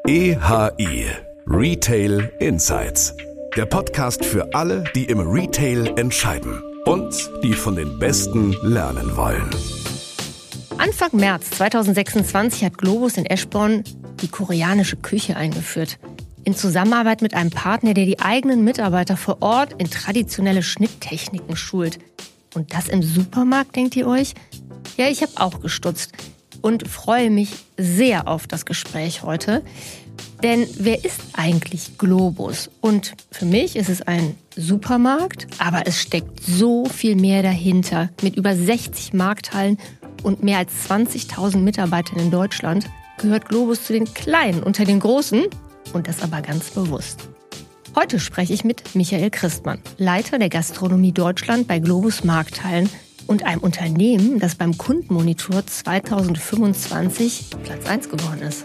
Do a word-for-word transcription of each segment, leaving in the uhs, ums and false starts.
E H I Retail Insights. Der Podcast für alle, die im Retail entscheiden und die von den Besten lernen wollen. Anfang März zweitausendsechsundzwanzig hat Globus in Eschborn die koreanische Küche eingeführt. In Zusammenarbeit mit einem Partner, der die eigenen Mitarbeiter vor Ort in traditionelle Schnitttechniken schult. Und das im Supermarkt, denkt ihr euch? Ja, ich habe auch gestutzt und freue mich sehr auf das Gespräch heute. Denn wer ist eigentlich Globus? Und für mich ist es ein Supermarkt, aber es steckt so viel mehr dahinter. Mit über sechzig Markthallen und mehr als zwanzigtausend Mitarbeitern in Deutschland gehört Globus zu den Kleinen unter den Großen und das aber ganz bewusst. Heute spreche ich mit Michael Christmann, Leiter der Gastronomie Deutschland bei Globus Markthallen und einem Unternehmen, das beim Kundenmonitor zweitausendfünfundzwanzig Platz eins geworden ist.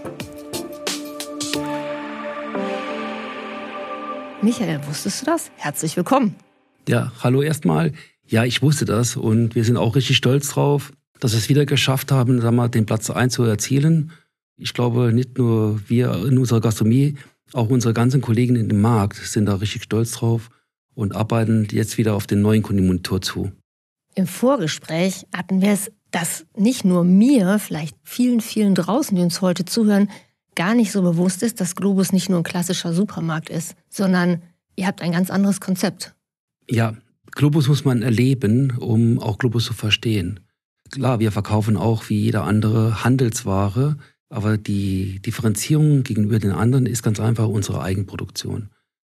Michael, wusstest du das? Herzlich willkommen. Ja, hallo erstmal. Ja, ich wusste das und wir sind auch richtig stolz drauf, dass wir es wieder geschafft haben, sagen wir, den Platz eins zu erzielen. Ich glaube, nicht nur wir in unserer Gastronomie, auch unsere ganzen Kollegen in dem Markt sind da richtig stolz drauf und arbeiten jetzt wieder auf den neuen Kundenmonitor zu. Im Vorgespräch hatten wir es, dass nicht nur mir, vielleicht vielen, vielen draußen, die uns heute zuhören, gar nicht so bewusst ist, dass Globus nicht nur ein klassischer Supermarkt ist, sondern ihr habt ein ganz anderes Konzept. Ja, Globus muss man erleben, um auch Globus zu verstehen. Klar, wir verkaufen auch wie jeder andere Handelsware, aber die Differenzierung gegenüber den anderen ist ganz einfach unsere Eigenproduktion.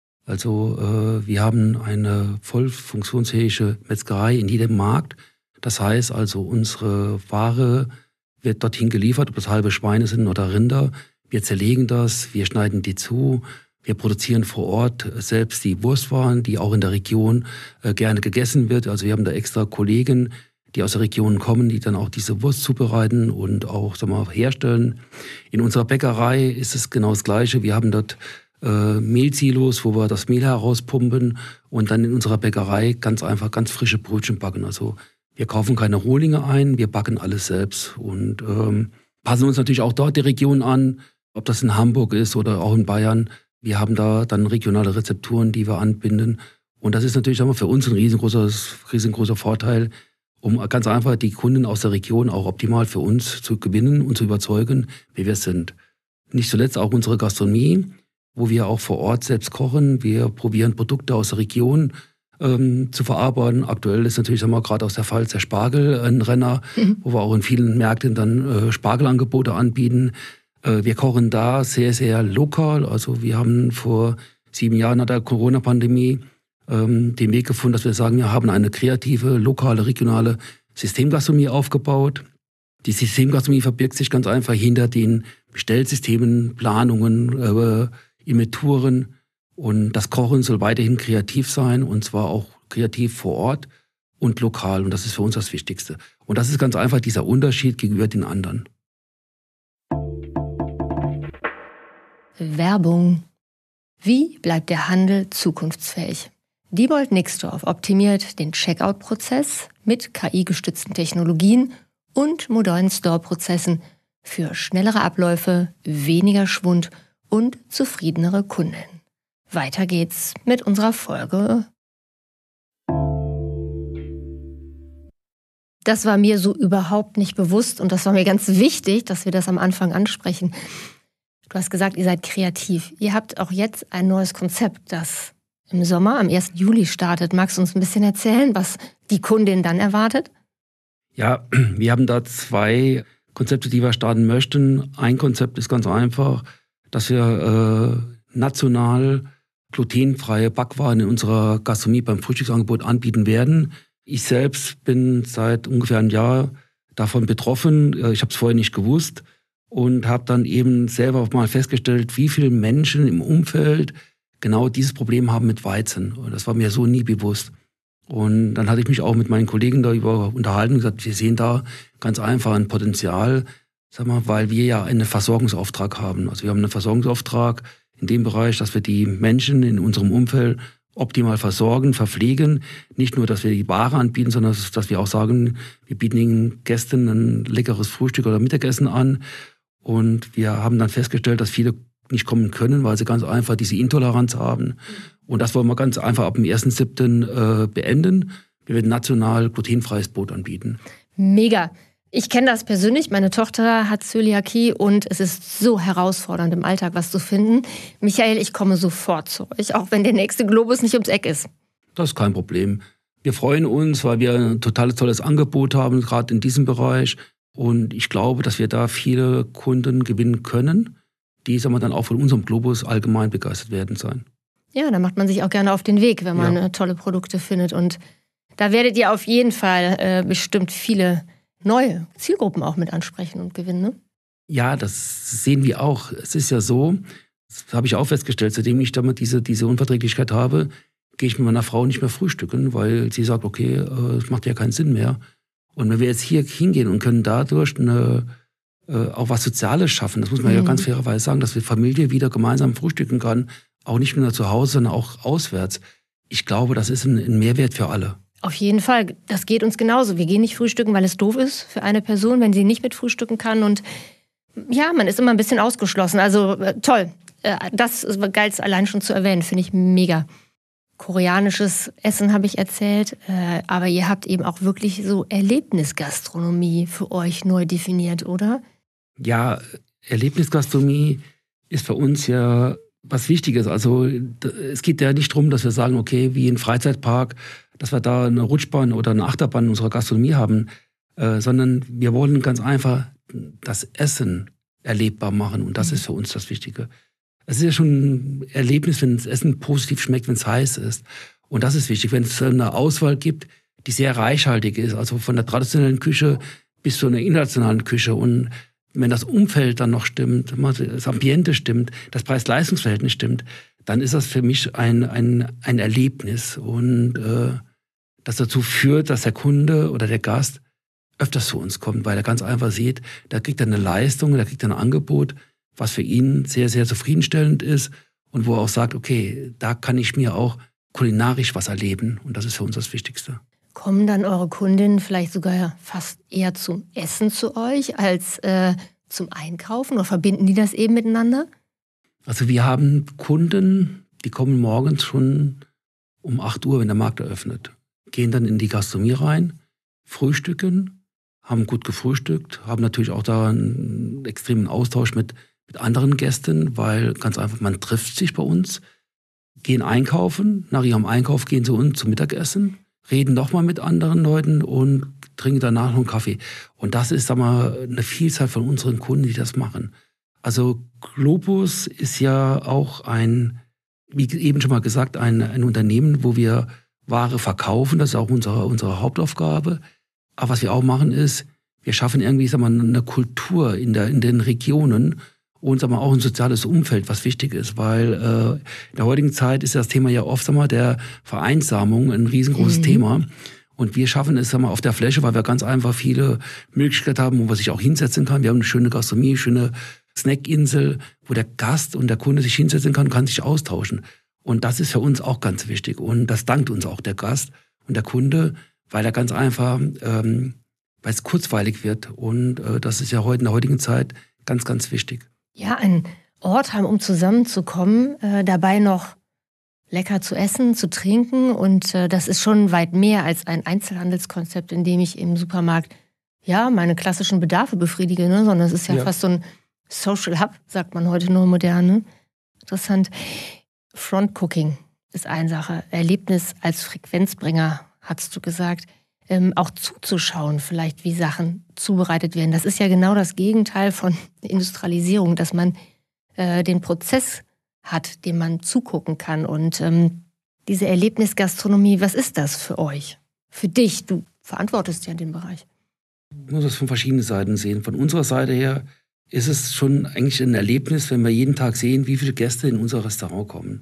Also äh, wir haben eine voll funktionsfähige Metzgerei in jedem Markt. Das heißt also, unsere Ware wird dorthin geliefert, ob das halbe Schweine sind oder Rinder. Wir zerlegen das, wir schneiden die zu. Wir produzieren vor Ort selbst die Wurstwaren, die auch in der Region äh, gerne gegessen wird. Also wir haben da extra Kollegen, die aus der Region kommen, die dann auch diese Wurst zubereiten und auch, sagen wir mal, herstellen. In unserer Bäckerei ist es genau das Gleiche. Wir haben dort äh, Mehlsilos, wo wir das Mehl herauspumpen und dann in unserer Bäckerei ganz einfach ganz frische Brötchen backen. Also wir kaufen keine Rohlinge ein, wir backen alles selbst und ähm, passen uns natürlich auch dort die Region an, ob das in Hamburg ist oder auch in Bayern. Wir haben da dann regionale Rezepturen, die wir anbinden. Und das ist natürlich, sagen wir, für uns ein riesengroßer, riesengroßer Vorteil, um ganz einfach die Kunden aus der Region auch optimal für uns zu gewinnen und zu überzeugen, wie wir sind. Nicht zuletzt auch unsere Gastronomie, wo wir auch vor Ort selbst kochen. Wir probieren Produkte aus der Region ähm, zu verarbeiten. Aktuell ist natürlich, sagen wir, gerade aus der Pfalz der Spargel ein Renner, mhm. wo wir auch in vielen Märkten dann äh, Spargelangebote anbieten. Äh, wir kochen da sehr, sehr lokal. Also wir haben vor sieben Jahren nach der Corona-Pandemie ähm, den Weg gefunden, dass wir sagen, wir haben eine kreative, lokale, regionale Systemgastronomie aufgebaut. Die Systemgastronomie verbirgt sich ganz einfach hinter den Bestellsystemen, Planungen, äh, Inventuren. Und das Kochen soll weiterhin kreativ sein, und zwar auch kreativ vor Ort und lokal. Und das ist für uns das Wichtigste. Und das ist ganz einfach dieser Unterschied gegenüber den anderen. Werbung. Wie bleibt der Handel zukunftsfähig? Diebold Nixdorf optimiert den Checkout-Prozess mit K I-gestützten Technologien und modernen Store-Prozessen für schnellere Abläufe, weniger Schwund und zufriedenere Kunden. Weiter geht's mit unserer Folge. Das war mir so überhaupt nicht bewusst und das war mir ganz wichtig, dass wir das am Anfang ansprechen. Du hast gesagt, ihr seid kreativ. Ihr habt auch jetzt ein neues Konzept, das im Sommer am ersten Juli startet. Magst du uns ein bisschen erzählen, was die Kundin dann erwartet? Ja, wir haben da zwei Konzepte, die wir starten möchten. Ein Konzept ist ganz einfach, dass wir äh, national glutenfreie Backwaren in unserer Gastronomie beim Frühstücksangebot anbieten werden. Ich selbst bin seit ungefähr einem Jahr davon betroffen. Ich habe es vorher nicht gewusst und habe dann eben selber mal festgestellt, wie viele Menschen im Umfeld genau dieses Problem haben mit Weizen. Und das war mir so nie bewusst. Und dann hatte ich mich auch mit meinen Kollegen darüber unterhalten und gesagt, wir sehen da ganz einfach ein Potenzial, sag mal, weil wir ja einen Versorgungsauftrag haben. Also wir haben einen Versorgungsauftrag in dem Bereich, dass wir die Menschen in unserem Umfeld optimal versorgen, verpflegen. Nicht nur, dass wir die Ware anbieten, sondern dass wir auch sagen, wir bieten den Gästen ein leckeres Frühstück oder Mittagessen an. Und wir haben dann festgestellt, dass viele nicht kommen können, weil sie ganz einfach diese Intoleranz haben. Und das wollen wir ganz einfach ab dem ersten siebten äh, beenden. Wir werden national glutenfreies Brot anbieten. Mega. Ich kenne das persönlich. Meine Tochter hat Zöliakie und es ist so herausfordernd im Alltag was zu finden. Michael, ich komme sofort zu euch, auch wenn der nächste Globus nicht ums Eck ist. Das ist kein Problem. Wir freuen uns, weil wir ein total tolles Angebot haben, gerade in diesem Bereich. Und ich glaube, dass wir da viele Kunden gewinnen können, die sagen wir, dann auch von unserem Globus allgemein begeistert werden sein. Ja, da macht man sich auch gerne auf den Weg, wenn man ja. tolle Produkte findet. Und da werdet ihr auf jeden Fall äh, bestimmt viele neue Zielgruppen auch mit ansprechen und gewinnen, ne? Ja, das sehen wir auch. Es ist ja so, das habe ich auch festgestellt, seitdem ich damit diese, diese Unverträglichkeit habe, gehe ich mit meiner Frau nicht mehr frühstücken, weil sie sagt, okay, es macht ja keinen Sinn mehr. Und wenn wir jetzt hier hingehen und können dadurch eine, äh, auch was Soziales schaffen, das muss man mhm. ja ganz fairerweise sagen, dass wir Familie wieder gemeinsam frühstücken kann, auch nicht nur zu Hause, sondern auch auswärts. Ich glaube, das ist ein, ein Mehrwert für alle. Auf jeden Fall. Das geht uns genauso. Wir gehen nicht frühstücken, weil es doof ist für eine Person, wenn sie nicht mit frühstücken kann. Und ja, man ist immer ein bisschen ausgeschlossen. Also äh, toll. Äh, das ist geil, allein schon zu erwähnen. Finde ich mega. Koreanisches Essen habe ich erzählt. Äh, aber ihr habt eben auch wirklich so Erlebnisgastronomie für euch neu definiert, oder? Ja, Erlebnisgastronomie ist für uns ja was Wichtiges. Also es geht ja nicht darum, dass wir sagen, okay, wie ein Freizeitpark, dass wir da eine Rutschbahn oder eine Achterbahn in unserer Gastronomie haben, äh, sondern wir wollen ganz einfach das Essen erlebbar machen und das mhm. ist für uns das Wichtige. Es ist ja schon ein Erlebnis, wenn das Essen positiv schmeckt, wenn es heiß ist. Und das ist wichtig, wenn es eine Auswahl gibt, die sehr reichhaltig ist, also von der traditionellen Küche bis zu einer internationalen Küche. Und wenn das Umfeld dann noch stimmt, das Ambiente stimmt, das Preis-Leistungs-Verhältnis stimmt, dann ist das für mich ein, ein, ein Erlebnis. Und äh, das dazu führt, dass der Kunde oder der Gast öfters zu uns kommt, weil er ganz einfach sieht, da kriegt er eine Leistung, da kriegt er ein Angebot, was für ihn sehr, sehr zufriedenstellend ist und wo er auch sagt, okay, da kann ich mir auch kulinarisch was erleben. Und das ist für uns das Wichtigste. Kommen dann eure Kundinnen vielleicht sogar fast eher zum Essen zu euch als äh, zum Einkaufen? Oder verbinden die das eben miteinander? Also wir haben Kunden, die kommen morgens schon um acht Uhr, wenn der Markt eröffnet, gehen dann in die Gastronomie rein, frühstücken, haben gut gefrühstückt, haben natürlich auch da einen extremen Austausch mit, mit anderen Gästen, weil ganz einfach, man trifft sich bei uns, gehen einkaufen, nach ihrem Einkauf gehen sie uns zum Mittagessen, reden nochmal mit anderen Leuten und trinken danach noch einen Kaffee. Und das ist, sag mal, eine Vielzahl von unseren Kunden, die das machen. Also Globus ist ja auch ein, wie eben schon mal gesagt, ein, ein Unternehmen, wo wir Ware verkaufen. Das ist auch unsere, unsere Hauptaufgabe. Aber was wir auch machen ist, wir schaffen irgendwie, sag mal, eine Kultur in, der, in den Regionen und sag mal, auch ein soziales Umfeld, was wichtig ist. Weil äh, in der heutigen Zeit ist das Thema ja oft, sag mal, der Vereinsamung ein riesengroßes mhm. Thema. Und wir schaffen es, sag mal, auf der Fläche, weil wir ganz einfach viele Möglichkeiten haben, wo man sich auch hinsetzen kann. Wir haben eine schöne Gastronomie, eine schöne Snackinsel, wo der Gast und der Kunde sich hinsetzen kann und kann sich austauschen. Und das ist für uns auch ganz wichtig. Und das dankt uns auch der Gast und der Kunde, weil er ganz einfach, ähm, weil es kurzweilig wird. Und äh, das ist ja heute in der heutigen Zeit ganz, ganz wichtig. Ja, einen Ort haben, um zusammenzukommen, äh, dabei noch lecker zu essen, zu trinken. Und äh, das ist schon weit mehr als ein Einzelhandelskonzept, in dem ich im Supermarkt ja meine klassischen Bedarfe befriedige, ne? Sondern es ist ja, ja fast so ein Social Hub, sagt man heute nur modern. Ne? Interessant. Frontcooking ist eine Sache. Erlebnis als Frequenzbringer, hast du gesagt. Ähm, auch zuzuschauen vielleicht, wie Sachen zubereitet werden. Das ist ja genau das Gegenteil von Industrialisierung, dass man äh, den Prozess hat, dem man zugucken kann. Und ähm, diese Erlebnisgastronomie, was ist das für euch? Für dich? Du verantwortest ja den Bereich. Man muss das von verschiedenen Seiten sehen. Von unserer Seite her ist es schon eigentlich ein Erlebnis, wenn wir jeden Tag sehen, wie viele Gäste in unser Restaurant kommen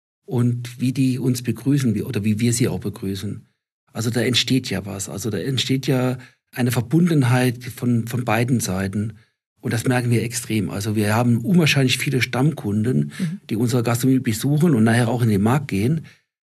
und wie die uns begrüßen wie, oder wie wir sie auch begrüßen. Also da entsteht ja was. Also da entsteht ja eine Verbundenheit von, von beiden Seiten. Und das merken wir extrem. Also wir haben unwahrscheinlich viele Stammkunden, mhm. die unsere Gastronomie besuchen und nachher auch in den Markt gehen.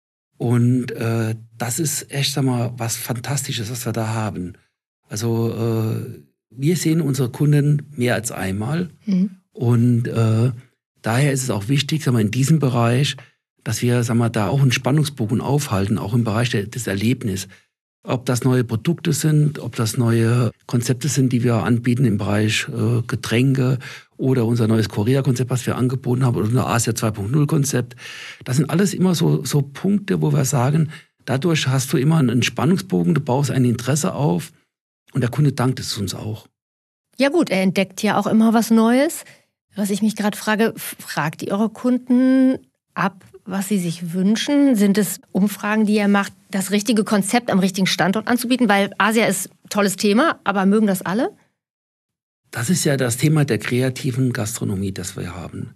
Und äh, das ist echt, sag mal, was Fantastisches, was wir da haben. Also äh, wir sehen unsere Kunden mehr als einmal. Mhm. Und äh, Daher ist es auch wichtig, sagen wir, in diesem Bereich, dass wir, sagen wir, da auch einen Spannungsbogen aufhalten, auch im Bereich der, des Erlebnisses. Ob das neue Produkte sind, ob das neue Konzepte sind, die wir anbieten im Bereich äh, Getränke oder unser neues Korea-Konzept, was wir angeboten haben, oder unser Asia zwei Punkt null-Konzept. Das sind alles immer so, so Punkte, wo wir sagen, dadurch hast du immer einen Spannungsbogen, du baust ein Interesse auf und der Kunde dankt es uns auch. Ja gut, er entdeckt ja auch immer was Neues. Was ich mich gerade frage, fragt ihr eure Kunden ab, was sie sich wünschen? Sind es Umfragen, die ihr macht, das richtige Konzept am richtigen Standort anzubieten? Weil Asia ist ein tolles Thema, aber mögen das alle? Das ist ja das Thema der kreativen Gastronomie, das wir haben.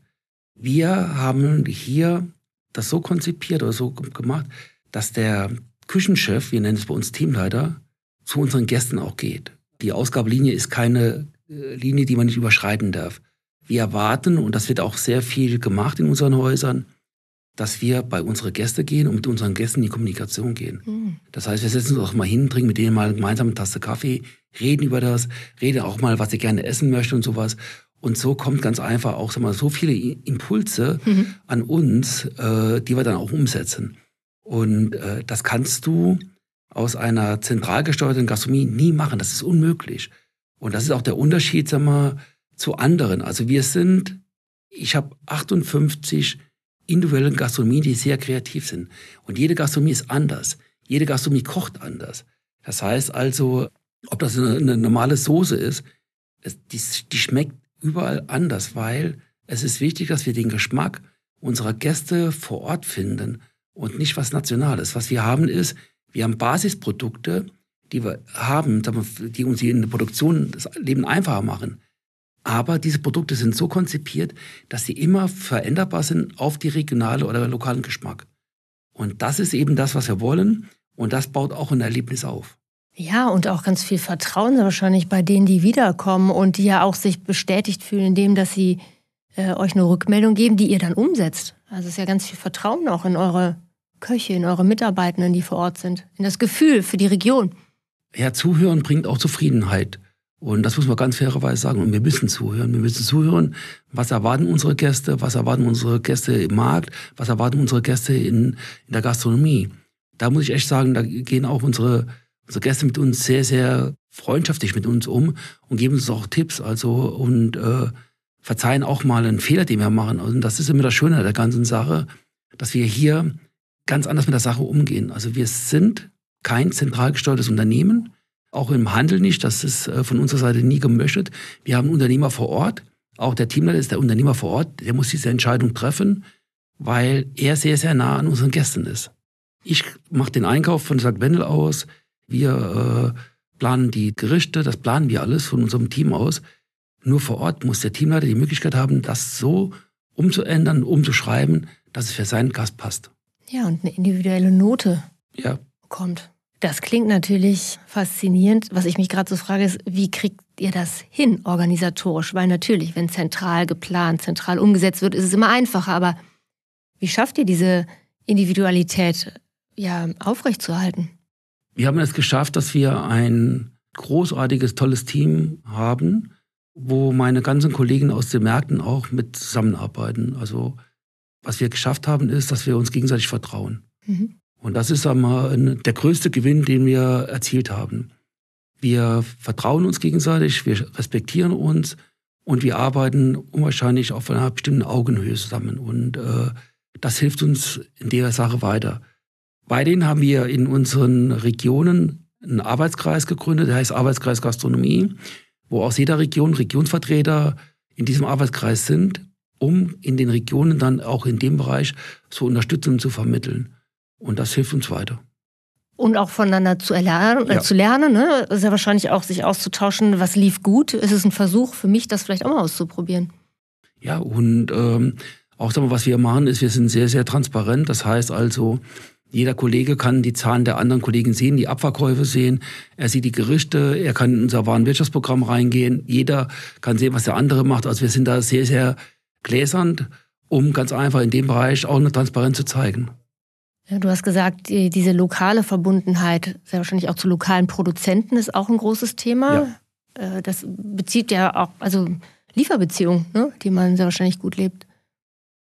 Wir haben hier das so konzipiert oder so gemacht, dass der Küchenchef, wir nennen es bei uns Teamleiter, zu unseren Gästen auch geht. Die Ausgabelinie ist keine Linie, die man nicht überschreiten darf. Wir erwarten, und das wird auch sehr viel gemacht in unseren Häusern, dass wir bei unseren Gästen gehen und mit unseren Gästen in die Kommunikation gehen. Mhm. Das heißt, wir setzen uns auch mal hin, trinken mit denen mal gemeinsam eine Tasse Kaffee, reden über das, reden auch mal, was sie gerne essen möchten und sowas. Und so kommt ganz einfach auch, sag mal, so viele Impulse mhm. an uns, äh, die wir dann auch umsetzen. Und äh, das kannst du aus einer zentral gesteuerten Gastronomie nie machen. Das ist unmöglich. Und das ist auch der Unterschied, sag mal, zu anderen. Also wir sind, ich habe achtundfünfzig individuelle Gastronomien, die sehr kreativ sind. Und jede Gastronomie ist anders. Jede Gastronomie kocht anders. Das heißt also, ob das eine, eine normale Soße ist, es, die, die schmeckt überall anders, weil es ist wichtig, dass wir den Geschmack unserer Gäste vor Ort finden und nicht was Nationales. Was wir haben ist, wir haben Basisprodukte, die wir haben, die uns in der Produktion das Leben einfacher machen. Aber diese Produkte sind so konzipiert, dass sie immer veränderbar sind auf die regionale oder lokalen Geschmack. Und das ist eben das, was wir wollen. Und das baut auch ein Erlebnis auf. Ja, und auch ganz viel Vertrauen wahrscheinlich bei denen, die wiederkommen und die ja auch sich bestätigt fühlen, indem dass sie äh, euch eine Rückmeldung geben, die ihr dann umsetzt. Also es ist ja ganz viel Vertrauen auch in eure Köche, in eure Mitarbeitenden, die vor Ort sind, in das Gefühl für die Region. Ja, Zuhören bringt auch Zufriedenheit. Und das muss man ganz fairerweise sagen. Und wir müssen zuhören. Wir müssen zuhören, was erwarten unsere Gäste, was erwarten unsere Gäste im Markt, was erwarten unsere Gäste in, in der Gastronomie. Da muss ich echt sagen, da gehen auch unsere, unsere Gäste mit uns sehr, sehr freundschaftlich mit uns um und geben uns auch Tipps. Also und äh, verzeihen auch mal einen Fehler, den wir machen. Und das ist immer das Schöne der ganzen Sache, dass wir hier ganz anders mit der Sache umgehen. Also wir sind kein zentral gesteuertes Unternehmen. Auch im Handel nicht, das ist von unserer Seite nie gemöchtet. Wir haben einen Unternehmer vor Ort, auch der Teamleiter ist der Unternehmer vor Ort, der muss diese Entscheidung treffen, weil er sehr, sehr nah an unseren Gästen ist. Ich mache den Einkauf von Sankt Wendel aus, wir äh, planen die Gerichte, das planen wir alles von unserem Team aus. Nur vor Ort muss der Teamleiter die Möglichkeit haben, das so umzuändern, umzuschreiben, dass es für seinen Gast passt. Ja, und eine individuelle Note ja. bekommt. Das klingt natürlich faszinierend. Was ich mich gerade so frage, ist, wie kriegt ihr das hin organisatorisch? Weil natürlich, wenn zentral geplant, zentral umgesetzt wird, ist es immer einfacher. Aber wie schafft ihr diese Individualität ja, aufrechtzuerhalten? Wir haben es geschafft, dass wir ein großartiges, tolles Team haben, wo meine ganzen Kollegen aus den Märkten auch mit zusammenarbeiten. Also was wir geschafft haben, ist, dass wir uns gegenseitig vertrauen. Mhm. Und das ist einmal der größte Gewinn, den wir erzielt haben. Wir vertrauen uns gegenseitig, wir respektieren uns und wir arbeiten unwahrscheinlich auf einer bestimmten Augenhöhe zusammen. Und äh, das hilft uns in der Sache weiter. Bei denen haben wir in unseren Regionen einen Arbeitskreis gegründet, der heißt Arbeitskreis Gastronomie, wo aus jeder Region Regionsvertreter in diesem Arbeitskreis sind, um in den Regionen dann auch in dem Bereich so Unterstützung zu vermitteln. Und das hilft uns weiter. Und auch voneinander zu erlernen, äh, ja. zu lernen, ne? Das ist ja wahrscheinlich auch, sich auszutauschen, was lief gut. Ist es ein Versuch für mich, das vielleicht auch mal auszuprobieren? Ja, und ähm, auch sagen wir, was wir machen, ist, wir sind sehr, sehr transparent. Das heißt also, jeder Kollege kann die Zahlen der anderen Kollegen sehen, die Abverkäufe sehen. Er sieht die Gerichte, er kann in unser Warenwirtschaftsprogramm reingehen. Jeder kann sehen, was der andere macht. Also wir sind da sehr, sehr gläsernd, um ganz einfach in dem Bereich auch eine Transparenz zu zeigen. Ja, du hast gesagt, diese lokale Verbundenheit, sehr wahrscheinlich auch zu lokalen Produzenten, ist auch ein großes Thema. Ja. Das bezieht ja auch, also Lieferbeziehungen, ne, die man sehr wahrscheinlich gut lebt.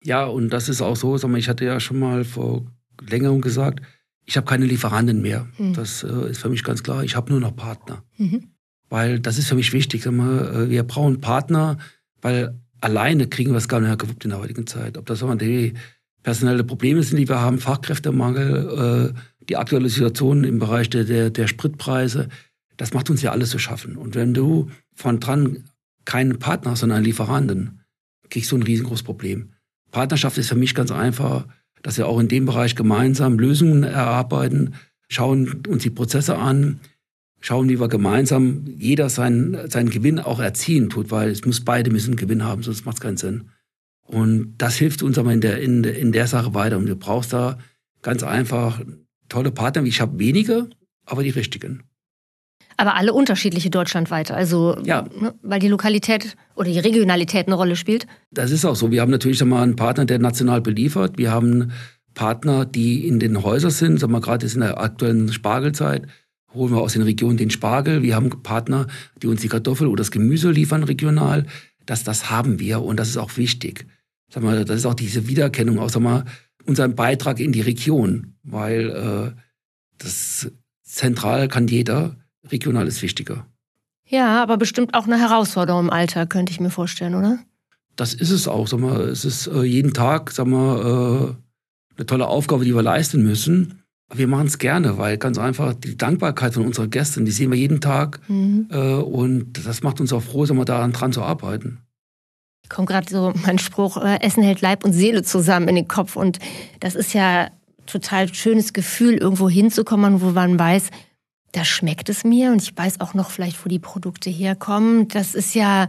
Ja, und das ist auch so, sag mal, ich hatte ja schon mal vor längerem gesagt, ich habe keine Lieferanten mehr. Mhm. Das äh, ist für mich ganz klar, ich habe nur noch Partner. Mhm. Weil das ist für mich wichtig. Sag mal, wir brauchen Partner, weil alleine kriegen wir es gar nicht mehr gewuppt in der heutigen Zeit. Ob das sag mal, die personelle Probleme sind, die wir haben, Fachkräftemangel, äh, die aktuelle Situation im Bereich der, der, der Spritpreise, das macht uns ja alles zu schaffen. Und wenn du von dran keinen Partner hast, sondern einen Lieferanten, kriegst du ein riesengroßes Problem. Partnerschaft ist für mich ganz einfach, dass wir auch in dem Bereich gemeinsam Lösungen erarbeiten, schauen uns die Prozesse an, schauen, wie wir gemeinsam jeder seinen, seinen Gewinn auch erzielen tut, weil es muss beide müssen einen Gewinn haben, sonst macht es keinen Sinn. Und das hilft uns aber in der, in, in der Sache weiter. Und du brauchst da ganz einfach tolle Partner. Ich habe wenige, aber die richtigen. Aber alle unterschiedliche deutschlandweit, also ja. Ne, weil die Lokalität oder die Regionalität eine Rolle spielt? Das ist auch so. Wir haben natürlich sag mal, einen Partner, der national beliefert. Wir haben Partner, die in den Häusern sind. Sag mal, gerade jetzt in der aktuellen Spargelzeit holen wir aus den Regionen den Spargel. Wir haben Partner, die uns die Kartoffel oder das Gemüse liefern regional. Das, das haben wir und das ist auch wichtig. Sag mal, das ist auch diese Wiedererkennung, auch sag mal, unseren Beitrag in die Region. Weil äh, das zentral kann jeder. Regional ist wichtiger. Ja, aber bestimmt auch eine Herausforderung im Alltag, könnte ich mir vorstellen, oder? Das ist es auch. Sag mal, es ist äh, jeden Tag sag mal, äh, eine tolle Aufgabe, die wir leisten müssen. Aber wir machen es gerne, weil ganz einfach die Dankbarkeit von unseren Gästen, die sehen wir jeden Tag. Mhm. Äh, und das macht uns auch froh, sag mal, daran dran zu arbeiten. Kommt gerade so mein Spruch, äh, Essen hält Leib und Seele zusammen in den Kopf. Und das ist ja total schönes Gefühl, irgendwo hinzukommen, wo man weiß, da schmeckt es mir und ich weiß auch noch vielleicht, wo die Produkte herkommen. Das ist ja,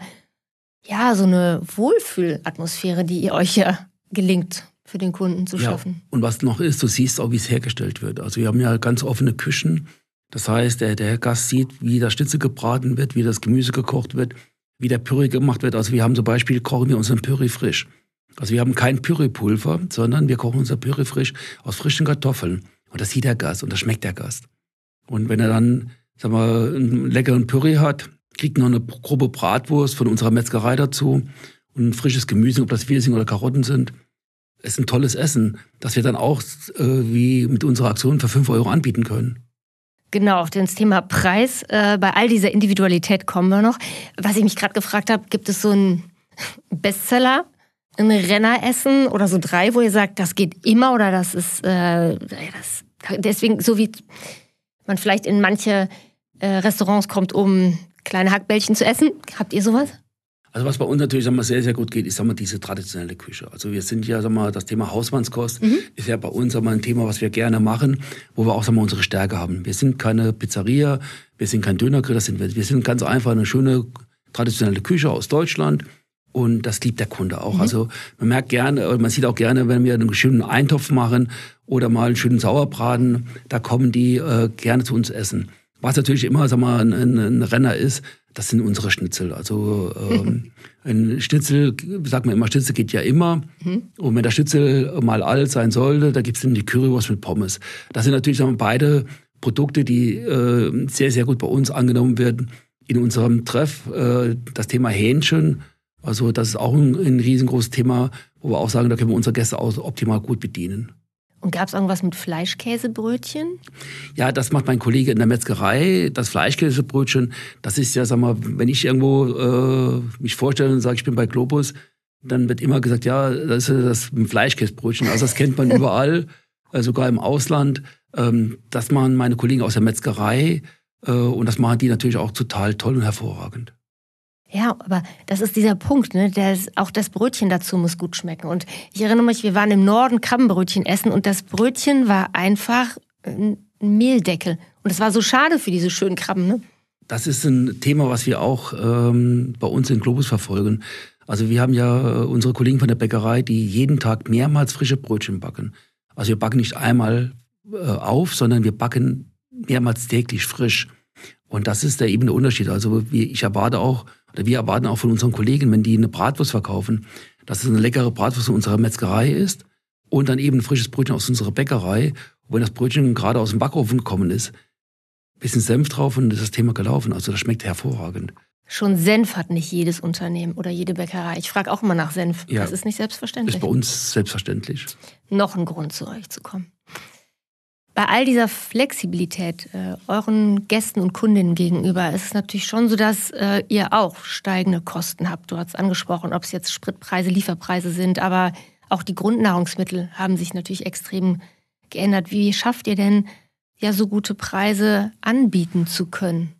ja so eine Wohlfühlatmosphäre, die ihr euch ja gelingt, für den Kunden zu schaffen. Ja, und was noch ist, du siehst auch, wie es hergestellt wird. Also wir haben ja ganz offene Küchen. Das heißt, der, der Gast sieht, wie das Schnitzel gebraten wird, wie das Gemüse gekocht wird, wie der Püree gemacht wird. Also wir haben zum Beispiel, kochen wir unseren Püree frisch. Also wir haben kein Püreepulver, sondern wir kochen unser Püree frisch aus frischen Kartoffeln. Und das sieht der Gast und das schmeckt der Gast. Und wenn er dann, sag mal, einen leckeren Püree hat, kriegt noch eine grobe Bratwurst von unserer Metzgerei dazu und ein frisches Gemüse, ob das Wirsing oder Karotten sind. Es ist ein tolles Essen, das wir dann auch äh, wie mit unserer Aktion für fünf Euro anbieten können. Genau, auf das Thema Preis. Äh, bei all dieser Individualität kommen wir noch. Was ich mich gerade gefragt habe, gibt es so einen Bestseller, ein Renneressen oder so drei, wo ihr sagt, das geht immer oder das ist äh, das, deswegen so wie man vielleicht in manche äh, Restaurants kommt, um kleine Hackbällchen zu essen. Habt ihr sowas? Also was bei uns natürlich sag mal, sehr, sehr gut geht, ist sag mal, diese traditionelle Küche. Also wir sind ja, sag mal, das Thema Hausmannskost mhm. ist ja bei uns sag mal, ein Thema, was wir gerne machen, wo wir auch sag mal, unsere Stärke haben. Wir sind keine Pizzeria, wir sind kein Dönergrill, das sind wir. Wir sind ganz einfach eine schöne traditionelle Küche aus Deutschland. Und das liebt der Kunde auch. Mhm. Also man merkt gerne, man sieht auch gerne, wenn wir einen schönen Eintopf machen oder mal einen schönen Sauerbraten, da kommen die äh, gerne zu uns essen. Was natürlich immer, sag mal, ein, ein Renner ist, das sind unsere Schnitzel. Also ähm, ein Schnitzel, sagt man immer, Schnitzel geht ja immer. Mhm. Und wenn der Schnitzel mal alt sein sollte, da gibt's dann die Currywurst mit Pommes. Das sind natürlich, sagen wir, beide Produkte, die äh, sehr, sehr gut bei uns angenommen werden. In unserem Treff äh, das Thema Hähnchen. Also das ist auch ein, ein riesengroßes Thema, wo wir auch sagen, da können wir unsere Gäste auch optimal gut bedienen. Und gab es irgendwas mit Fleischkäsebrötchen? Ja, das macht mein Kollege in der Metzgerei. Das Fleischkäsebrötchen, das ist ja, sag mal, wenn ich irgendwo äh, mich vorstelle und sage, ich bin bei Globus, dann wird immer gesagt, ja, das ist das Fleischkäsebrötchen. Also das kennt man überall, äh, sogar im Ausland. Ähm, das machen meine Kollegen aus der Metzgerei äh, und das machen die natürlich auch total toll und hervorragend. Ja, aber das ist dieser Punkt, ne? Das, auch das Brötchen dazu muss gut schmecken. Und ich erinnere mich, wir waren im Norden Krabbenbrötchen essen und das Brötchen war einfach ein Mehldeckel. Und es war so schade für diese schönen Krabben, ne? Das ist ein Thema, was wir auch ähm, bei uns in Globus verfolgen. Also wir haben ja unsere Kollegen von der Bäckerei, die jeden Tag mehrmals frische Brötchen backen. Also wir backen nicht einmal äh, auf, sondern wir backen mehrmals täglich frisch. Und das ist der eben der Unterschied. Also ich erwarte auch, oder wir erwarten auch von unseren Kollegen, wenn die eine Bratwurst verkaufen, dass es eine leckere Bratwurst von unserer Metzgerei ist und dann eben ein frisches Brötchen aus unserer Bäckerei. Und wenn das Brötchen gerade aus dem Backofen gekommen ist, ein bisschen Senf drauf und ist das Thema gelaufen. Also das schmeckt hervorragend. Schon Senf hat nicht jedes Unternehmen oder jede Bäckerei. Ich frage auch immer nach Senf. Ja, das ist nicht selbstverständlich. Ist bei uns selbstverständlich. Noch ein Grund, zu euch zu kommen. Bei all dieser Flexibilität äh, euren Gästen und Kundinnen gegenüber ist es natürlich schon so, dass äh, ihr auch steigende Kosten habt. Du hast es angesprochen, ob es jetzt Spritpreise, Lieferpreise sind, aber auch die Grundnahrungsmittel haben sich natürlich extrem geändert. Wie schafft ihr denn, ja, so gute Preise anbieten zu können?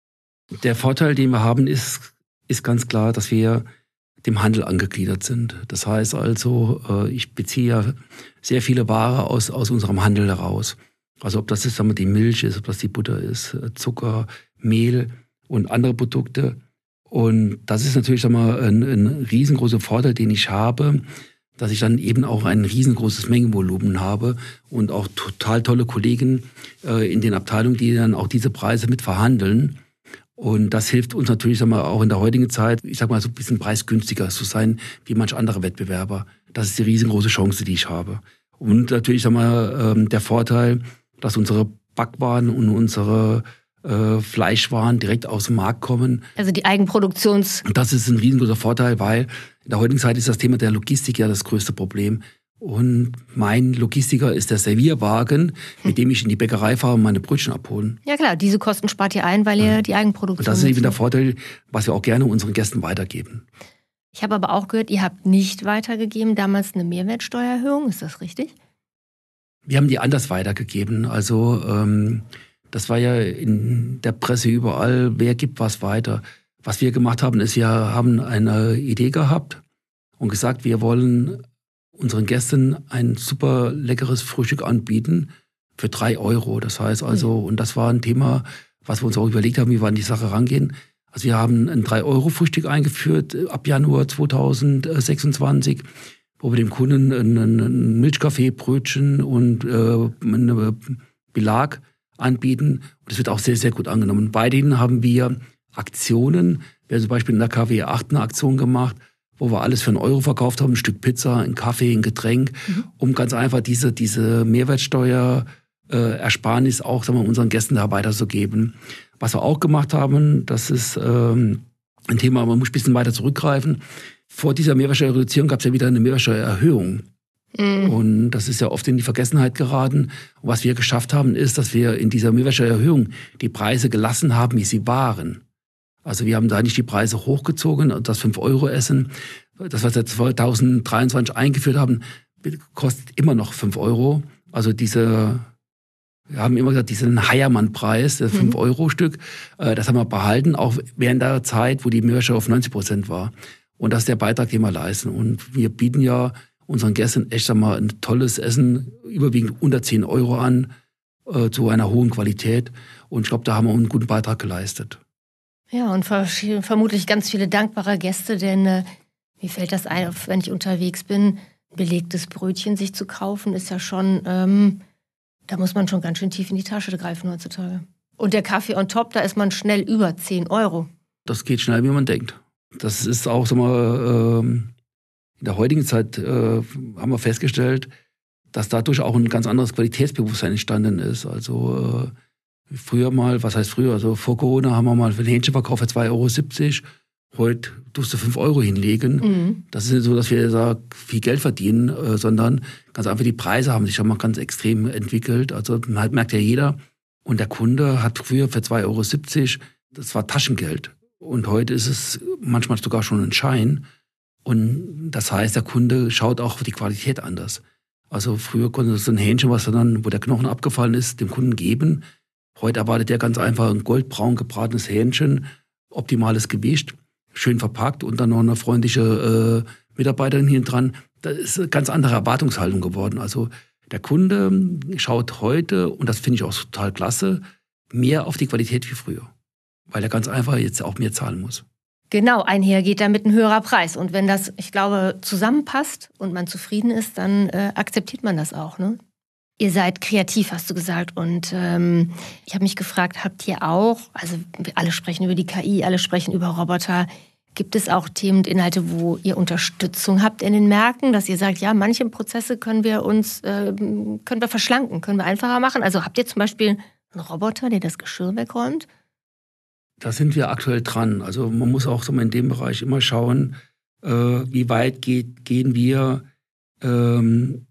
Der Vorteil, den wir haben, ist, ist ganz klar, dass wir dem Handel angegliedert sind. Das heißt also, ich beziehe ja sehr viele Ware aus, aus unserem Handel heraus. Also ob das ist, sagen wir, die Milch ist, ob das die Butter ist, Zucker, Mehl und andere Produkte. Und das ist natürlich, sagen wir, ein, ein riesengroßer Vorteil, den ich habe, dass ich dann eben auch ein riesengroßes Mengenvolumen habe und auch total tolle Kollegen äh, in den Abteilungen, die dann auch diese Preise mit verhandeln. Und das hilft uns natürlich, sagen wir, auch in der heutigen Zeit, ich sag mal, so ein bisschen preisgünstiger zu sein wie manch andere Wettbewerber. Das ist die riesengroße Chance, die ich habe. Und natürlich, sagen wir, der Vorteil, dass unsere Backwaren und unsere äh, Fleischwaren direkt aus dem Markt kommen. Also die Eigenproduktions... Das ist ein riesengroßer Vorteil, weil in der heutigen Zeit ist das Thema der Logistik ja das größte Problem. Und mein Logistiker ist der Servierwagen, mit dem ich in die Bäckerei fahre und meine Brötchen abholen. Ja klar, diese Kosten spart ihr ein, weil ihr die Eigenproduktion... Und das ist eben der Vorteil, was wir auch gerne unseren Gästen weitergeben. Ich habe aber auch gehört, ihr habt nicht weitergegeben damals eine Mehrwertsteuererhöhung, ist das richtig? Wir haben die anders weitergegeben. Also ähm, das war ja in der Presse überall, wer gibt was weiter. Was wir gemacht haben, ist, wir haben eine Idee gehabt und gesagt, wir wollen unseren Gästen ein super leckeres Frühstück anbieten für drei Euro. Das heißt also, und das war ein Thema, was wir uns auch überlegt haben, wie wir an die Sache rangehen. Also wir haben ein drei Euro Frühstück eingeführt ab Januar zweitausendsechsundzwanzig, wo wir dem Kunden einen Milchkaffee, Brötchen und äh, einen Belag anbieten. Und das wird auch sehr, sehr gut angenommen. Bei denen haben wir Aktionen. Wir haben zum Beispiel in der K W acht eine Aktion gemacht, wo wir alles für einen Euro verkauft haben, ein Stück Pizza, ein Kaffee, ein Getränk, mhm. um ganz einfach diese, diese Mehrwertsteuer äh, Ersparnis auch, sagen wir, unseren Gästen da weiterzugeben. Was wir auch gemacht haben, das ist ähm, ein Thema, man muss ein bisschen weiter zurückgreifen. Vor dieser Mehrwertsteuerreduzierung gab es ja wieder eine Mehrwertsteuererhöhung. Mhm. Und das ist ja oft in die Vergessenheit geraten. Und was wir geschafft haben, ist, dass wir in dieser Mehrwertsteuererhöhung die Preise gelassen haben, wie sie waren. Also wir haben da nicht die Preise hochgezogen, das fünf Euro Essen, das was wir zweitausenddreiundzwanzig eingeführt haben, kostet immer noch fünf Euro. Also diese, wir haben immer gesagt, diesen Heiermann-Preis, das fünf Euro Stück, das haben wir behalten, auch während der Zeit, wo die Mehrwertsteuer auf neunzig Prozent war. Und das ist der Beitrag, den wir leisten. Und wir bieten ja unseren Gästen echt einmal ein tolles Essen, überwiegend unter zehn Euro an, äh, zu einer hohen Qualität. Und ich glaube, da haben wir einen guten Beitrag geleistet. Ja, und vermutlich ganz viele dankbare Gäste, denn äh, mir fällt das ein, wenn ich unterwegs bin, belegtes Brötchen sich zu kaufen, ist ja schon, ähm, da muss man schon ganz schön tief in die Tasche greifen heutzutage. Und der Kaffee on top, da ist man schnell über zehn Euro. Das geht schnell, wie man denkt. Das ist auch, sagen wir, ähm, in der heutigen Zeit äh, haben wir festgestellt, dass dadurch auch ein ganz anderes Qualitätsbewusstsein entstanden ist. Also äh, früher mal, was heißt früher, also vor Corona haben wir mal für ein Hähnchen verkauft für zwei Euro siebzig. Heute tust du fünf Euro hinlegen. Mhm. Das ist nicht so, dass wir da viel Geld verdienen, äh, sondern ganz einfach die Preise haben sich schon mal ganz extrem entwickelt. Also man merkt ja jeder. Und der Kunde hat früher für zwei Euro siebzig, das war Taschengeld. Und heute ist es manchmal sogar schon ein Schein. Und das heißt, der Kunde schaut auch auf die Qualität anders. Also früher konnte es so ein Hähnchen, was dann, wo der Knochen abgefallen ist, dem Kunden geben. Heute erwartet er ganz einfach ein goldbraun gebratenes Hähnchen, optimales Gewicht, schön verpackt und dann noch eine freundliche äh, Mitarbeiterin hinten dran. Das ist eine ganz andere Erwartungshaltung geworden. Also der Kunde schaut heute, und das finde ich auch total klasse, mehr auf die Qualität wie früher. Weil er ganz einfach jetzt auch mehr zahlen muss. Genau, einher geht damit ein höherer Preis. Und wenn das, ich glaube, zusammenpasst und man zufrieden ist, dann äh, akzeptiert man das auch, ne? Ihr seid kreativ, hast du gesagt. Und ähm, ich habe mich gefragt, habt ihr auch, also alle sprechen über die K I, alle sprechen über Roboter. Gibt es auch Themen und Inhalte, wo ihr Unterstützung habt in den Märkten, dass ihr sagt, ja, manche Prozesse können wir uns, äh, können wir verschlanken, können wir einfacher machen? Also habt ihr zum Beispiel einen Roboter, der das Geschirr wegräumt? Da sind wir aktuell dran. Also man muss auch so mal in dem Bereich immer schauen, äh, wie weit geht, gehen wir ähm,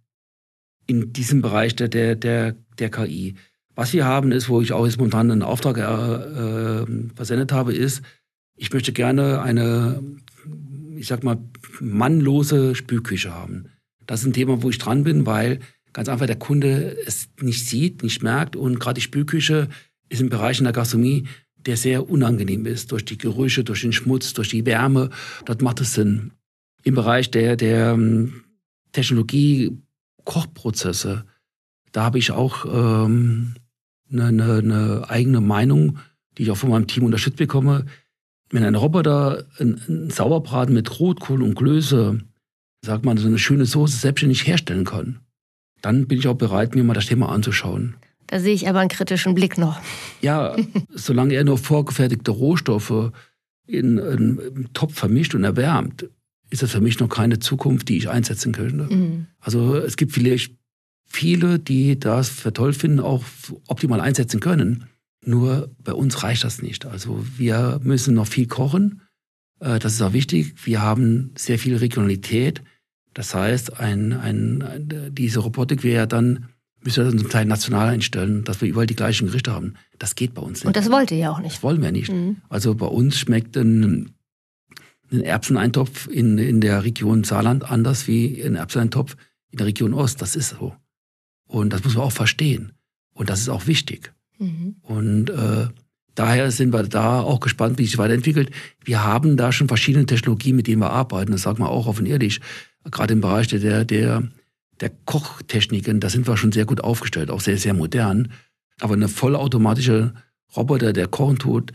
in diesem Bereich der, der, der, der K I. Was wir haben ist, wo ich auch jetzt momentan einen Auftrag äh, äh, versendet habe, ist, ich möchte gerne eine, ich sag mal, mannlose Spülküche haben. Das ist ein Thema, wo ich dran bin, weil ganz einfach der Kunde es nicht sieht, nicht merkt. Und gerade die Spülküche ist ein Bereich in der Gastronomie, der sehr unangenehm ist. Durch die Gerüche, durch den Schmutz, durch die Wärme. Dort macht es Sinn. Im Bereich der, der Technologie, Kochprozesse, da habe ich auch ähm, eine, eine, eine eigene Meinung, die ich auch von meinem Team unterstützt bekomme. Wenn ein Roboter einen Sauerbraten mit Rotkohl und Klöße, sagt man, so eine schöne Soße selbstständig herstellen kann, dann bin ich auch bereit, mir mal das Thema anzuschauen. Da sehe ich aber einen kritischen Blick noch. Ja, solange er nur vorgefertigte Rohstoffe in einen Topf vermischt und erwärmt, ist das für mich noch keine Zukunft, die ich einsetzen könnte. Mhm. Also es gibt vielleicht viele, die das für toll finden, auch optimal einsetzen können. Nur bei uns reicht das nicht. Also wir müssen noch viel kochen. Das ist auch wichtig. Wir haben sehr viel Regionalität. Das heißt, ein, ein, diese Robotik wäre ja dann, müssen wir dann zum Teil national einstellen, dass wir überall die gleichen Gerichte haben. Das geht bei uns nicht. Und das wollt ihr ja auch nicht. Das wollen wir nicht. Mhm. Also bei uns schmeckt ein, ein Erbseneintopf in, in der Region Saarland anders wie ein Erbseneintopf in der Region Ost. Das ist so. Und das muss man auch verstehen. Und das ist auch wichtig. Mhm. Und äh, daher sind wir da auch gespannt, wie es sich weiterentwickelt. Wir haben da schon verschiedene Technologien, mit denen wir arbeiten. Das sagen wir auch offen ehrlich. Gerade im Bereich der, der, der Kochtechniken, da sind wir schon sehr gut aufgestellt, auch sehr, sehr modern. Aber eine vollautomatische Roboter, der kochen tut,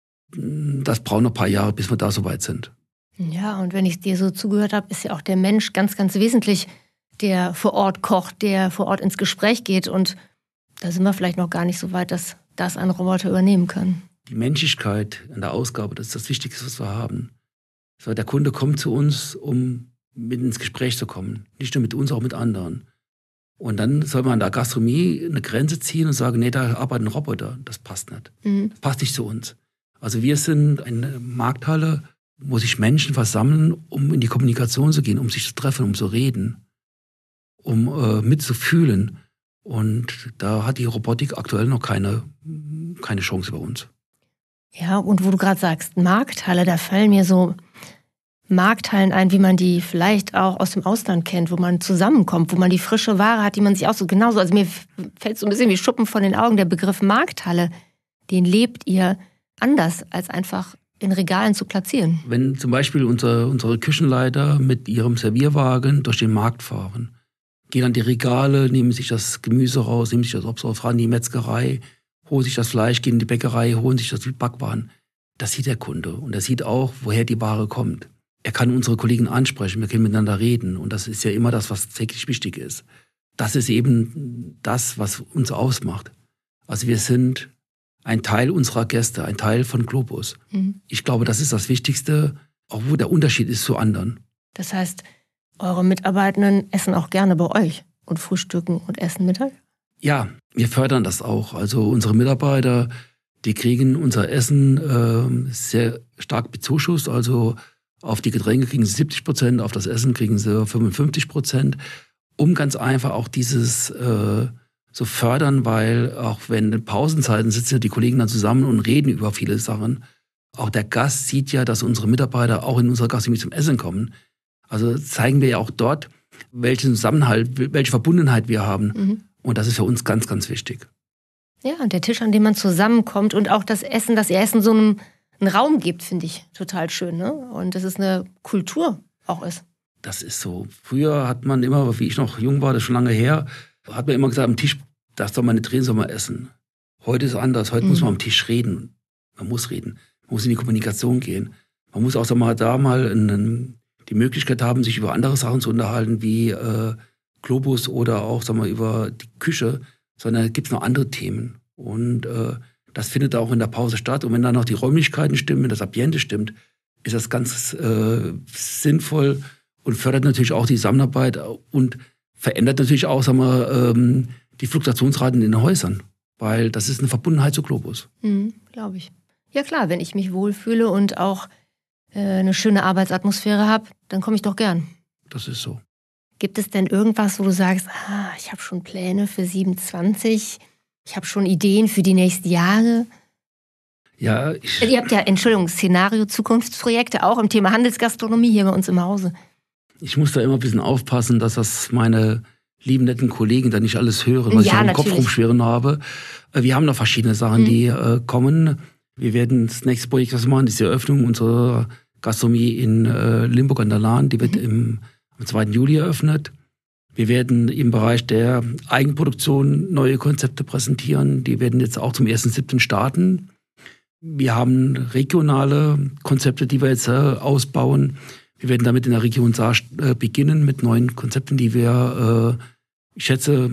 das braucht noch ein paar Jahre, bis wir da so weit sind. Ja, und wenn ich dir so zugehört habe, ist ja auch der Mensch ganz, ganz wesentlich, der vor Ort kocht, der vor Ort ins Gespräch geht. Und da sind wir vielleicht noch gar nicht so weit, dass das ein Roboter übernehmen kann. Die Menschlichkeit in der Ausgabe, das ist das Wichtigste, was wir haben. Also der Kunde kommt zu uns, um mit ins Gespräch zu kommen. Nicht nur mit uns, auch mit anderen. Und dann soll man in der Gastronomie eine Grenze ziehen und sagen, nee, da arbeitet ein Roboter. Das passt nicht. Mhm. Das passt nicht zu uns. Also wir sind eine Markthalle, wo sich Menschen versammeln, um in die Kommunikation zu gehen, um sich zu treffen, um zu reden, um äh, mitzufühlen. Und da hat die Robotik aktuell noch keine, keine Chance bei uns. Ja, und wo du gerade sagst, Markthalle, da fallen mir so Markthallen ein, wie man die vielleicht auch aus dem Ausland kennt, wo man zusammenkommt, wo man die frische Ware hat, die man sich auch so genauso, also mir fällt so ein bisschen wie Schuppen von den Augen, der Begriff Markthalle, den lebt ihr anders, als einfach in Regalen zu platzieren. Wenn zum Beispiel unsere, unsere Küchenleiter mit ihrem Servierwagen durch den Markt fahren, gehen an die Regale, nehmen sich das Gemüse raus, nehmen sich das Obst raus, fahren in die Metzgerei, holen sich das Fleisch, gehen in die Bäckerei, holen sich das Backwaren. Das sieht der Kunde und er sieht auch, woher die Ware kommt. Er kann unsere Kollegen ansprechen, wir können miteinander reden und das ist ja immer das, was täglich wichtig ist. Das ist eben das, was uns ausmacht. Also wir sind ein Teil unserer Gäste, ein Teil von Globus. Mhm. Ich glaube, das ist das Wichtigste, auch wo der Unterschied ist zu anderen. Das heißt, eure Mitarbeitenden essen auch gerne bei euch und frühstücken und essen Mittag? Ja, wir fördern das auch. Also unsere Mitarbeiter, die kriegen unser Essen äh, sehr stark bezuschusst. Also auf die Getränke kriegen sie siebzig Prozent, auf das Essen kriegen sie fünfundfünfzig Prozent, um ganz einfach auch dieses äh, so fördern, weil auch wenn in Pausenzeiten sitzen die Kollegen dann zusammen und reden über viele Sachen. Auch der Gast sieht ja, dass unsere Mitarbeiter auch in unserer Gastronomie zum Essen kommen. Also zeigen wir ja auch dort, welchen Zusammenhalt, welche Verbundenheit wir haben. Mhm. Und das ist für uns ganz, ganz wichtig. Ja, und der Tisch, an dem man zusammenkommt und auch das Essen, dass ihr Essen so einen, einen Raum gibt, finde ich total schön. Ne? Und dass es eine Kultur auch ist. Das ist so. Früher hat man immer, wie ich noch jung war, das ist schon lange her, hat man immer gesagt, am Tisch, das soll man nicht reden, soll man essen. Heute ist es anders. Heute mhm. muss man am Tisch reden. Man muss reden. Man muss in die Kommunikation gehen. Man muss auch sag mal, da mal einen, die Möglichkeit haben, sich über andere Sachen zu unterhalten, wie äh, Globus oder auch sag mal, über die Küche, sondern es gibt noch andere Themen. Und äh, das findet auch in der Pause statt. Und wenn dann noch die Räumlichkeiten stimmen, wenn das Ambiente stimmt, ist das ganz äh, sinnvoll und fördert natürlich auch die Zusammenarbeit und verändert natürlich auch sagen wir, ähm, die Fluktuationsraten in den Häusern. Weil das ist eine Verbundenheit zu Globus. Mhm, glaube ich. Ja klar, wenn ich mich wohlfühle und auch äh, eine schöne Arbeitsatmosphäre habe, dann komme ich doch gern. Das ist so. Gibt es denn irgendwas, wo du sagst, ah, ich habe schon Pläne für siebenundzwanzig, ich habe schon Ideen für die nächsten Jahre? Ja, ich... Ihr habt ja, Entschuldigung, Szenario, Zukunftsprojekte auch im Thema Handelsgastronomie hier bei uns im Hause. Ich muss da immer ein bisschen aufpassen, dass das meine lieben, netten Kollegen da nicht alles hören, was ja, ich im natürlich. Kopf rumschwirren habe. Wir haben noch verschiedene Sachen, mhm. die äh, kommen. Wir werden das nächste Projekt, was wir machen, ist die Eröffnung unserer Gastronomie in äh, Limburg an der Lahn. Die wird mhm. im, am zweiten Juli eröffnet. Wir werden im Bereich der Eigenproduktion neue Konzepte präsentieren. Die werden jetzt auch zum ersten siebten starten. Wir haben regionale Konzepte, die wir jetzt äh, ausbauen. Wir werden damit in der Region Saar äh, beginnen mit neuen Konzepten, die wir, äh, ich schätze,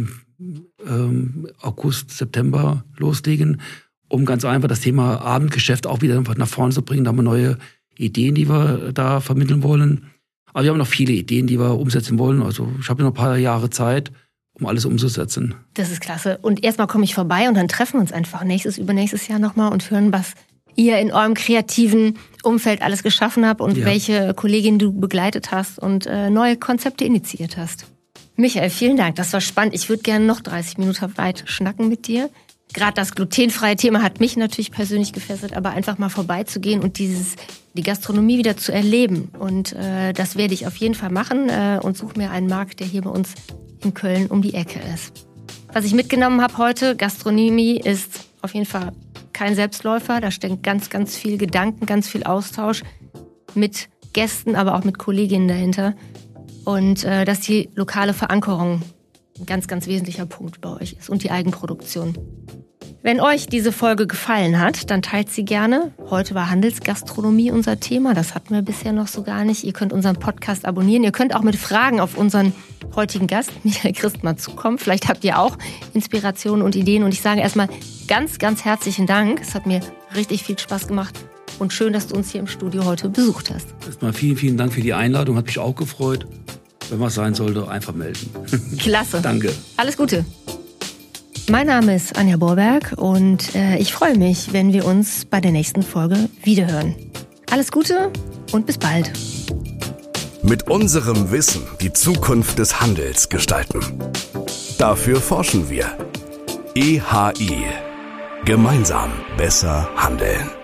äh, August, September loslegen, um ganz einfach das Thema Abendgeschäft auch wieder nach vorne zu bringen. Da haben wir neue Ideen, die wir da vermitteln wollen. Aber wir haben noch viele Ideen, die wir umsetzen wollen. Also ich habe noch ein paar Jahre Zeit, um alles umzusetzen. Das ist klasse. Und erstmal komme ich vorbei und dann treffen wir uns einfach nächstes, übernächstes Jahr nochmal und hören, was ihr in eurem kreativen Umfeld alles geschaffen habt und ja. welche Kollegin du begleitet hast und äh, neue Konzepte initiiert hast. Michael, vielen Dank, das war spannend. Ich würde gerne noch dreißig Minuten weit schnacken mit dir. Gerade das glutenfreie Thema hat mich natürlich persönlich gefesselt, aber einfach mal vorbeizugehen und dieses, die Gastronomie wieder zu erleben. Und äh, das werde ich auf jeden Fall machen äh, und suche mir einen Markt, der hier bei uns in Köln um die Ecke ist. Was ich mitgenommen habe heute, Gastronomie ist auf jeden Fall kein Selbstläufer. Da steckt ganz, ganz viel Gedanken, ganz viel Austausch mit Gästen, aber auch mit Kolleginnen dahinter. Und äh, dass die lokale Verankerung ein ganz, ganz wesentlicher Punkt bei euch ist und die Eigenproduktion. Wenn euch diese Folge gefallen hat, dann teilt sie gerne. Heute war Handelsgastronomie unser Thema. Das hatten wir bisher noch so gar nicht. Ihr könnt unseren Podcast abonnieren. Ihr könnt auch mit Fragen auf unseren heutigen Gast, Michael Christmann, zukommen. Vielleicht habt ihr auch Inspirationen und Ideen. Und ich sage erstmal ganz, ganz herzlichen Dank. Es hat mir richtig viel Spaß gemacht. Und schön, dass du uns hier im Studio heute besucht hast. Erstmal vielen, vielen Dank für die Einladung. Hat mich auch gefreut. Wenn was sein sollte, einfach melden. Klasse. Danke. Alles Gute. Mein Name ist Anja Borberg und äh, ich freue mich, wenn wir uns bei der nächsten Folge wiederhören. Alles Gute und bis bald. Mit unserem Wissen die Zukunft des Handels gestalten. Dafür forschen wir. E H I. Gemeinsam besser handeln.